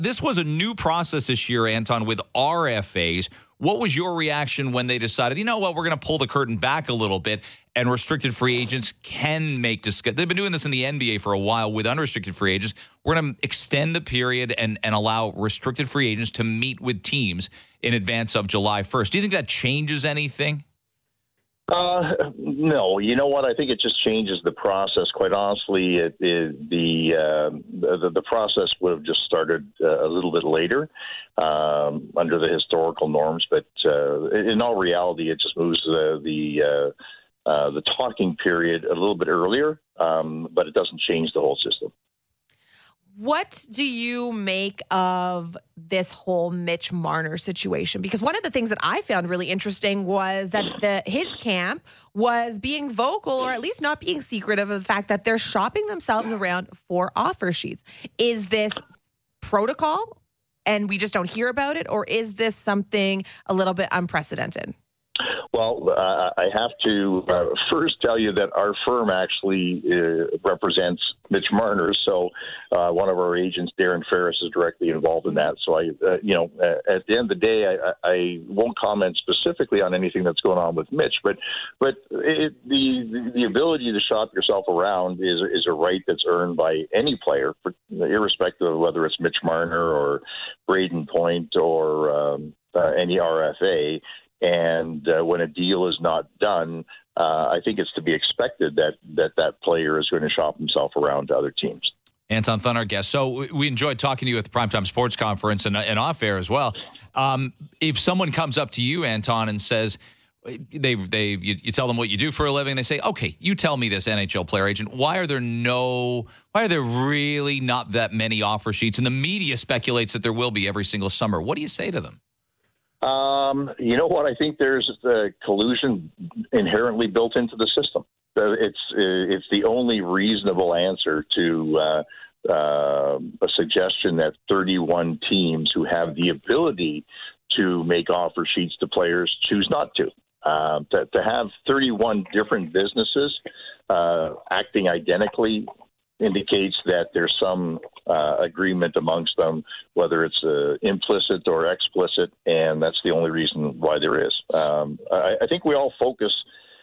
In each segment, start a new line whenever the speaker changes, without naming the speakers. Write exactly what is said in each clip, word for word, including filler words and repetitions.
This was a new process this year, Anton, with R F As. What was your reaction when they decided, you know what, we're going to pull the curtain back a little bit and restricted free agents can make discuss. They've been doing this in the N B A for a while with unrestricted free agents. We're going to extend the period and, and allow restricted free agents to meet with teams in advance of July first. Do you think that changes anything?
Uh, no, you know what? I think it just changes the process. Quite honestly, it, it, the, uh, the the process would have just started uh, a little bit later um, under the historical norms. But uh, in all reality, it just moves the the, uh, uh, the talking period a little bit earlier, um, but it doesn't change the whole system.
What do you make of this whole Mitch Marner situation? Because one of the things that I found really interesting was that the his camp was being vocal, or at least not being secretive, of the fact that they're shopping themselves around for offer sheets. Is this protocol and we just don't hear about it, or is this something a little bit unprecedented?
Well, uh, I have to uh, first tell you that our firm actually uh, represents Mitch Marner. So uh, one of our agents, Darren Ferris, is directly involved in that. So, I, uh, you know, uh, at the end of the day, I, I won't comment specifically on anything that's going on with Mitch. But but it, the the ability to shop yourself around is, is a right that's earned by any player, irrespective of whether it's Mitch Marner or Braden Point or um, uh, any R F A. And uh, when a deal is not done, uh, I think it's to be expected that, that that player is going to shop himself around to other teams.
Anton Thun, our guest. So we enjoyed talking to you at the Primetime Sports Conference and, and off air as well. Um, if someone comes up to you, Anton, and says, they they you, you tell them what you do for a living, they say, okay, you tell me this, N H L player agent, why are there no, why are there really not that many offer sheets? And the media speculates that there will be every single summer. What do you say to them?
Um, you know what? I think there's the collusion inherently built into the system. It's it's the only reasonable answer to uh, uh, a suggestion that thirty-one teams who have the ability to make offer sheets to players choose not to. Uh, to, to have thirty-one different businesses uh, acting identically indicates that there's some uh, agreement amongst them, whether it's uh, implicit or explicit, and that's the only reason why there is. Um, I, I think we all focus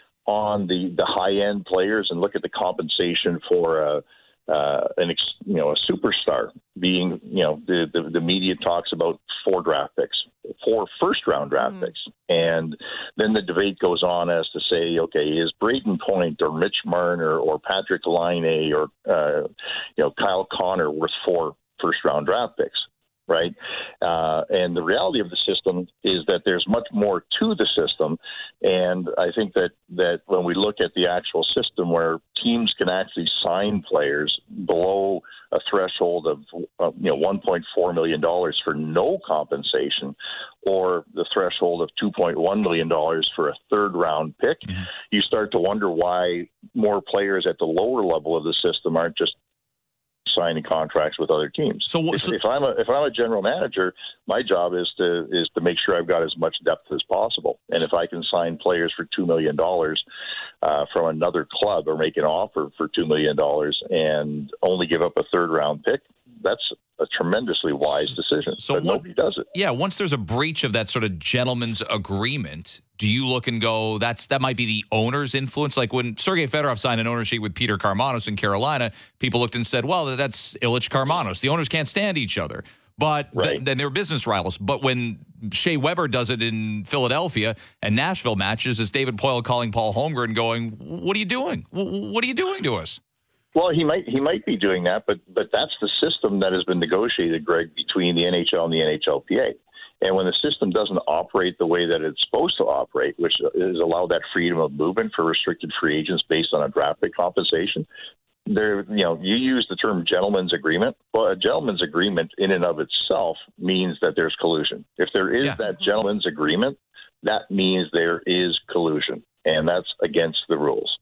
on the, the high-end players and look at the compensation for a, uh, an ex, you know a superstar being, you know, the, the, the media talks about four draft picks, four first-round draft mm. picks. And then the debate goes on as to say, okay, is Braden Point or Mitch Marner or Patrick Laine or, uh, you know, Kyle Connor worth four first-round draft picks, right? Uh, and the reality of the system is that there's much more to the system. And I think that, that when we look at the actual system where teams can actually sign players below a threshold of, uh, you know, one point four million dollars for no compensation, or the threshold of two point one million dollars for a third round pick, mm-hmm. you start to wonder why more players at the lower level of the system aren't just signing contracts with other teams. So, what, so if, if I'm a if I'm a general manager, my job is to is to make sure I've got as much depth as possible. And if I can sign players for two million dollars uh, from another club, or make an offer for two million dollars and only give up a third round pick, that's a tremendously wise decision. So but what, nobody does it.
Yeah, once there's a breach of that sort of gentleman's agreement, do you look and go, that's that might be the owner's influence? Like when Sergei Fedorov signed an ownership with Peter Karmanos in Carolina, people looked and said, well, that's Illich Karmanos. The owners can't stand each other. But right. th- then they're business rivals. But when Shea Weber does it in Philadelphia and Nashville matches, is David Poile calling Paul Holmgren going, what are you doing? What are you doing to us?
Well, he might he might be doing that, but but that's the system that has been negotiated, Greg, between the N H L and the N H L P A. And when the system doesn't operate the way that it's supposed to operate, which is allow that freedom of movement for restricted free agents based on a draft pick compensation, there, you know, you use the term gentleman's agreement. Well, a gentleman's agreement in and of itself means that there's collusion. If there is yeah. that gentleman's agreement, that means there is collusion, and that's against the rules.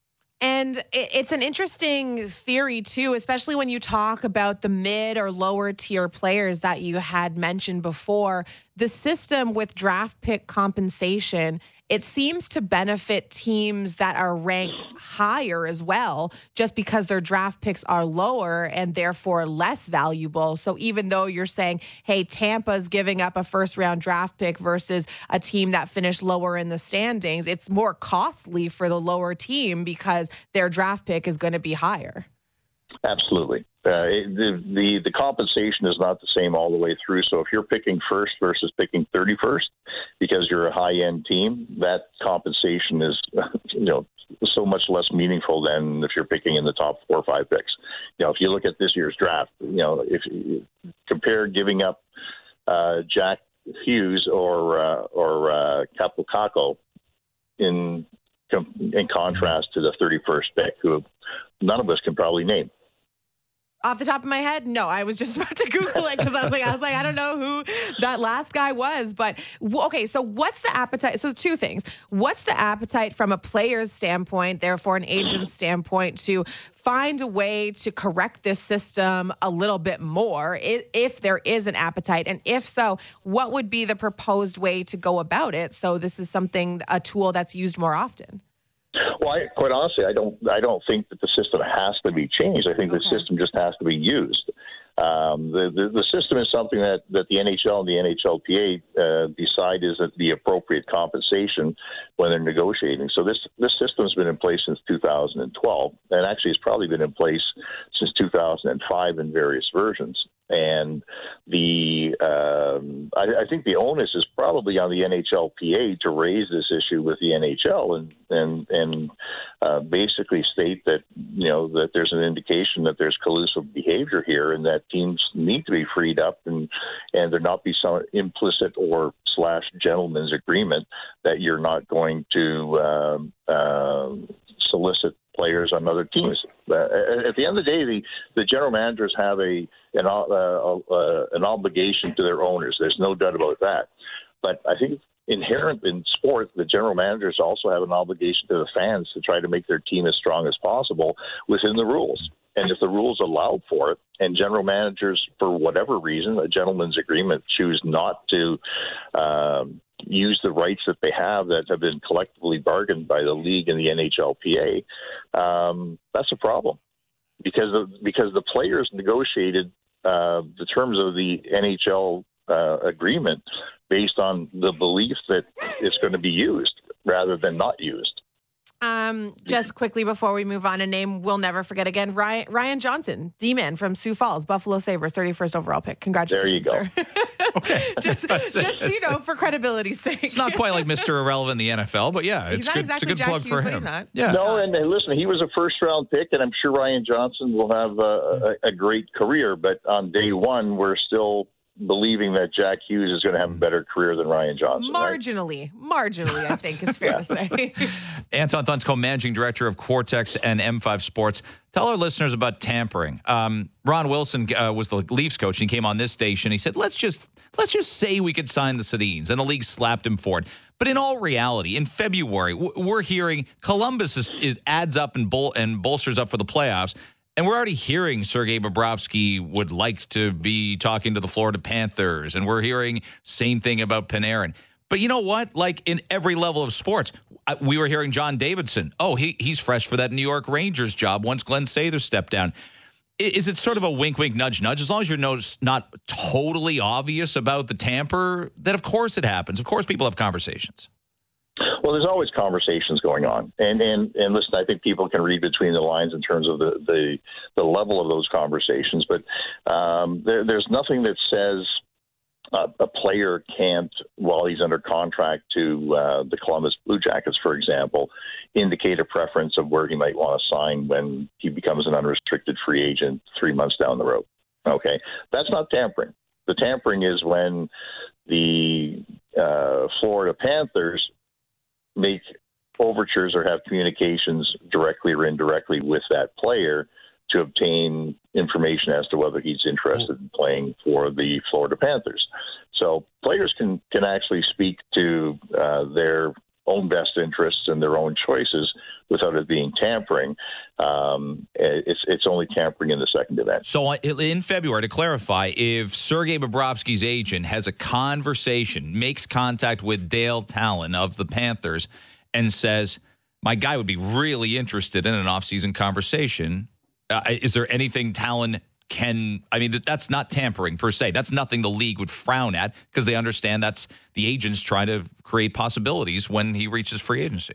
And it's an interesting theory, too, especially when you talk about the mid or lower tier players that you had mentioned before. The system with draft pick compensation it seems to benefit teams that are ranked higher as well, just because their draft picks are lower and therefore less valuable. So even though you're saying, hey, Tampa's giving up a first round draft pick versus a team that finished lower in the standings, it's more costly for the lower team because their draft pick is going to be higher.
Absolutely. Uh, it, the, the the compensation is not the same all the way through. So if you're picking first versus picking thirty-first because you're a high-end team, that compensation is, you know, so much less meaningful than if you're picking in the top four or five picks. You know, if you look at this year's draft, you know, if you compare giving up uh, Jack Hughes or uh, or uh, Kaapo Kakko in in contrast to the thirty-first pick, who none of us can probably name.
Off the top of my head, no. I was just about to Google it because I was like, I was like, I don't know who that last guy was. But okay, so what's the appetite? So two things. What's the appetite from a player's standpoint, therefore an agent's standpoint, to find a way to correct this system a little bit more, if there is an appetite? And if so, what would be the proposed way to go about it? So this is something, a tool that's used more often.
Well, I, quite honestly, I don't. I don't think that the system has to be changed. I think okay. the system just has to be used. Um, the, the the system is something that, that the N H L and the N H L P A uh, decide is at the appropriate compensation when they're negotiating. So this this system's been in place since two thousand twelve, and actually it's probably been in place since two thousand five in various versions. And the um, I, I think the onus is probably on the N H L P A to raise this issue with the N H L and and and uh, basically state that you know that there's an indication that there's collusive behavior here, and that teams need to be freed up, and and there not be some implicit or slash gentleman's agreement that you're not going to um, uh, solicit players on other teams. Uh, at the end of the day, the, the general managers have a an, uh, uh, an obligation to their owners. There's no doubt about that. But I think inherent in sport, the general managers also have an obligation to the fans to try to make their team as strong as possible within the rules. And if the rules allow for it, and general managers, for whatever reason, a gentleman's agreement, choose not to um, use the rights that they have that have been collectively bargained by the league and the N H L P A, um, that's a problem. Because of, because the players negotiated uh, the terms of the N H L uh, agreement based on the belief that it's going to be used rather than not used.
Um, just quickly before we move on, a name we'll never forget again, Ryan, Ryan Johnson, D-man from Sioux Falls, Buffalo Sabres, thirty-first overall pick. Congratulations,
there you go.
Sir.
Okay.
just, just you know, for credibility's sake.
It's not quite like Mister Irrelevant in the N F L, but yeah, it's,
he's not
good,
exactly
it's a good
Jack
plug
Hughes,
for
but
him.
He's not.
Yeah.
No, and, and listen, he was a first-round pick, and I'm sure Ryan Johnson will have a, a, a great career, but on day one, we're still believing that Jack Hughes is going to have a better career than Ryan Johnson.
Marginally. Right? Marginally, I think is fair
yeah.
to say.
Anton Thunsko, Managing Director of Quartex and M five Sports. Tell our listeners about tampering. Um, Ron Wilson uh, was the Leafs coach, and he came on this station. He said, let's just let's just say we could sign the Sedins, and the league slapped him for it. But in all reality, in February, we're hearing Columbus is, is adds up and, bol- and bolsters up for the playoffs. And we're already hearing Sergei Bobrovsky would like to be talking to the Florida Panthers. And we're hearing same thing about Panarin. But you know what? Like in every level of sports, we were hearing John Davidson. Oh, he he's fresh for that New York Rangers job once Glenn Sather stepped down. Is it sort of a wink, wink, nudge, nudge? As long as you're not totally obvious about the tamper, then of course it happens. Of course people have conversations.
Well, there's always conversations going on, and and and listen, I think people can read between the lines in terms of the the, the level of those conversations. But um, there, there's nothing that says uh, a player can't, while he's under contract to uh, the Columbus Blue Jackets, for example, indicate a preference of where he might want to sign when he becomes an unrestricted free agent three months down the road. Okay, that's not tampering. The tampering is when the uh, Florida Panthers make overtures or have communications directly or indirectly with that player to obtain information as to whether he's interested in playing for the Florida Panthers. So players can, can actually speak to uh, their own best interests and their own choices without it being tampering. Um, it's it's only tampering in the second event.
So in February, to clarify, if Sergei Bobrovsky's agent has a conversation, makes contact with Dale Talon of the Panthers and says, my guy would be really interested in an offseason conversation, uh, is there anything Talon can, I mean, that's not tampering per se. That's nothing the league would frown at because they understand that's the agent's trying to create possibilities when he reaches free agency.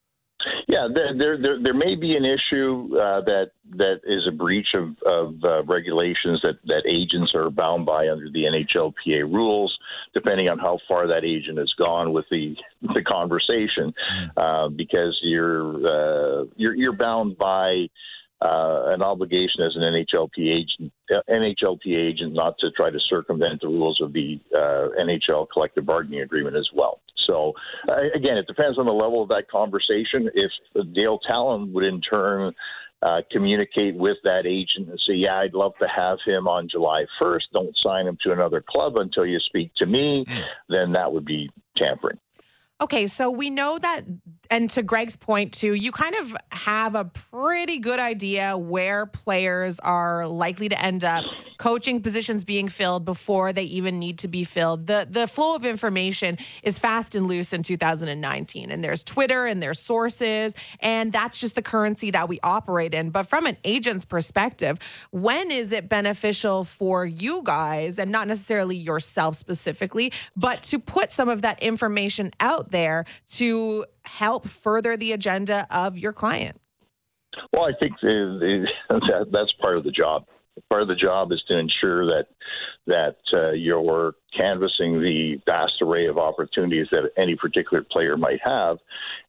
Yeah, there there there may be an issue uh, that that is a breach of, of uh, regulations that, that agents are bound by under the N H L P A rules, depending on how far that agent has gone with the the conversation, uh, because you're uh, you're you're bound by Uh, an obligation as an N H L P A agent, uh, N H L P A agent not to try to circumvent the rules of the uh, N H L collective bargaining agreement as well. So, uh, again, it depends on the level of that conversation. If Dale Talon would in turn uh, communicate with that agent and say, yeah, I'd love to have him on July first, don't sign him to another club until you speak to me, mm. then that would be tampering.
Okay, so we know that, and to Greg's point too, you kind of have a pretty good idea where players are likely to end up, coaching positions being filled before they even need to be filled. The the flow of information is fast and loose in two thousand nineteen, and there's Twitter and there's sources, and that's just the currency that we operate in. But from an agent's perspective, when is it beneficial for you guys, and not necessarily yourself specifically, but to put some of that information out there to help further the agenda of your client?
Well, I think the, the, that, that's part of the job. Part of the job is to ensure that that uh, you're canvassing the vast array of opportunities that any particular player might have.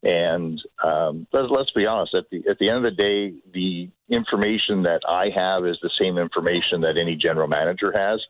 And um, let's, let's be honest, at the at the end of the day, the information that I have is the same information that any general manager has.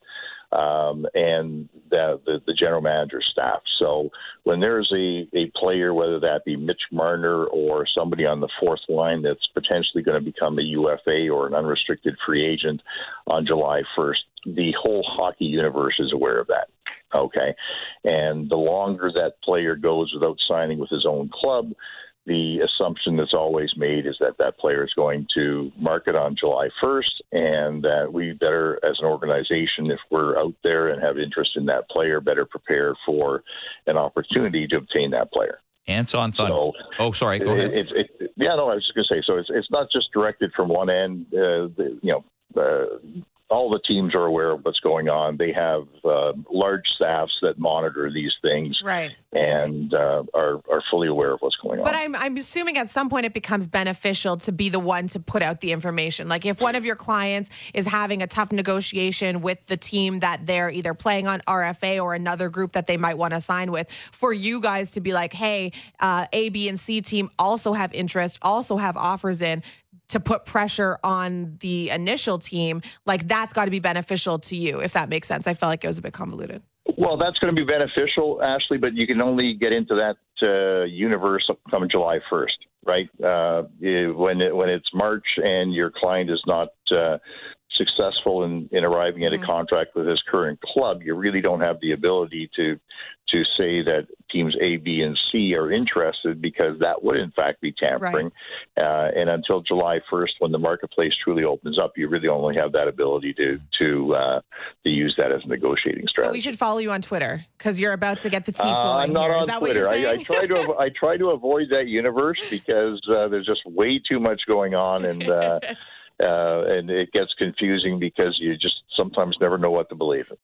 Um, and the, the, the general manager staff. So when there's a, a player, whether that be Mitch Marner or somebody on the fourth line that's potentially going to become a U F A or an unrestricted free agent on July first, the whole hockey universe is aware of that. Okay. And the longer that player goes without signing with his own club, the assumption that's always made is that that player is going to market on July first, and that we better, as an organization, if we're out there and have interest in that player, better prepare for an opportunity to obtain that player.
Anton Thunder. So, oh, sorry. Go ahead.
It, it, it, yeah, no, I was just going to say, so it's it's not just directed from one end. Uh, the, you know, uh, all the teams are aware of what's going on. They have uh, large staffs that monitor these things,
right,
and uh, are are fully aware of what's going on.
But I'm I'm assuming at some point it becomes beneficial to be the one to put out the information. Like if one of your clients is having a tough negotiation with the team that they're either playing on R F A or another group that they might want to sign with, for you guys to be like, hey, uh, A, B, and C team also have interest, also have offers in, to put pressure on the initial team, like that's got to be beneficial to you, if that makes sense. I felt like it was a bit convoluted.
Well, that's going to be beneficial, Ashley, but you can only get into that uh, universe come July first, right? Uh, when it, when it's March and your client is not uh, successful in, in arriving at a contract with his current club, you really don't have the ability to to say that teams A, B, and C are interested, because that would in fact be tampering. Right. Uh, and until July first, when the marketplace truly opens up, you really only have that ability to to uh, to use that as a negotiating strategy.
So we should follow you on Twitter because you're about to get the tea flowing.
Uh, I'm not
here.
on
Is that
Twitter.
What you're saying?
I, I try to I try to avoid that universe because uh, there's just way too much going on, and uh, uh, and it gets confusing because you just sometimes never know what to believe.